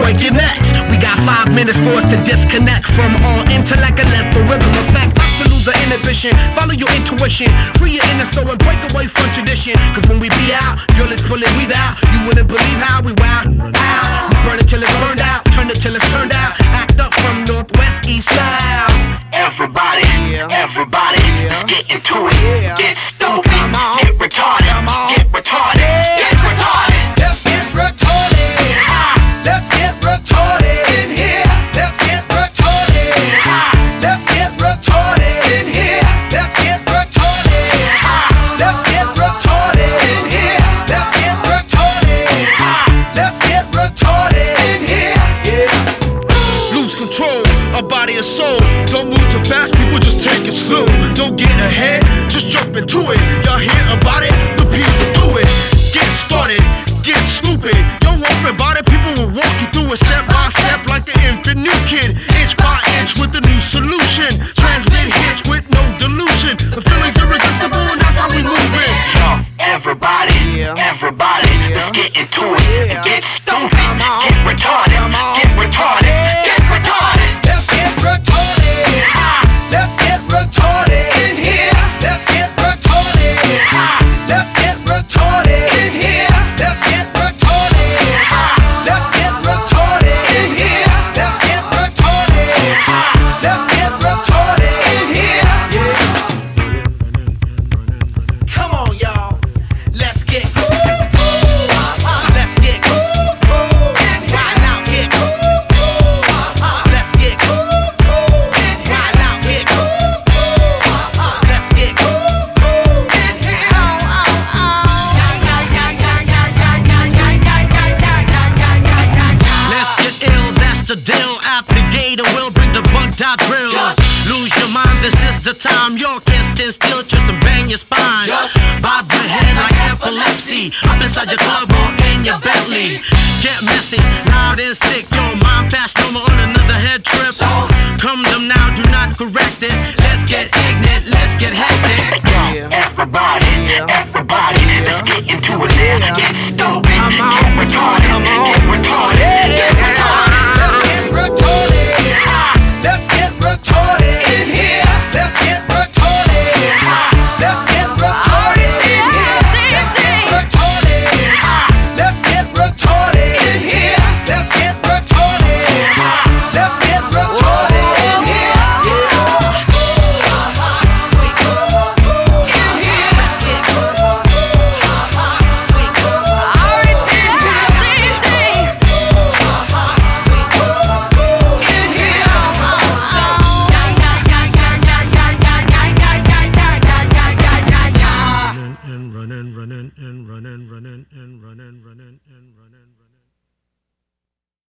break your necks. We got 5 minutes for us to disconnect from all intellect and let the rhythm affect us to lose our inhibition. Follow your intuition, free your inner soul and break away from tradition. Cause when we be out, girl, it's pulling we out. You wouldn't believe how we wow. We burn it till it's burned out, turn it till it's turned out. Act up from northwest, east, south. Everybody, everybody, let's get into it. Get stupid, get retarded, get retarded, get retarded. Let's get retarded. Let's get retarded in here. Let's get retarded. Let's get retarded in here. Let's get retarded. Let's get retarded in here. Let's get retarded. Let's get retarded in here. Yeah. Lose control of body and soul. Don't move too fast, people, just take it slow. Don't get ahead, just jump into it. Y'all hear about it? The P's will do it. Get started, get stupid. Don't worry about it, people will walk you through it step by step like an infant new kid. Inch by inch with a new solution. Transmit hits with no delusion. The feeling's irresistible and that's how we move it. Yo, everybody, everybody, let's get into it. Get stupid, get retarded, get retarded, get retarded. Let's get retarded. Let's get retarded in here. Let's get retarded. Let's get retarded in here. Let's get retarded. Let's get retarded in here. Let's get retarded. Let's get retarded in here. Come on, y'all. Let's get let's get wild out here. Let's get wild out here. Let's get Let's get ill, that's the deal. At the gate, we'll bring the bugged out drill. Lose your mind, this is the time. You can't stand still, twist and bang your spine. Bob your head like epilepsy. Up inside your club or in your belly. Get messy, loud and sick.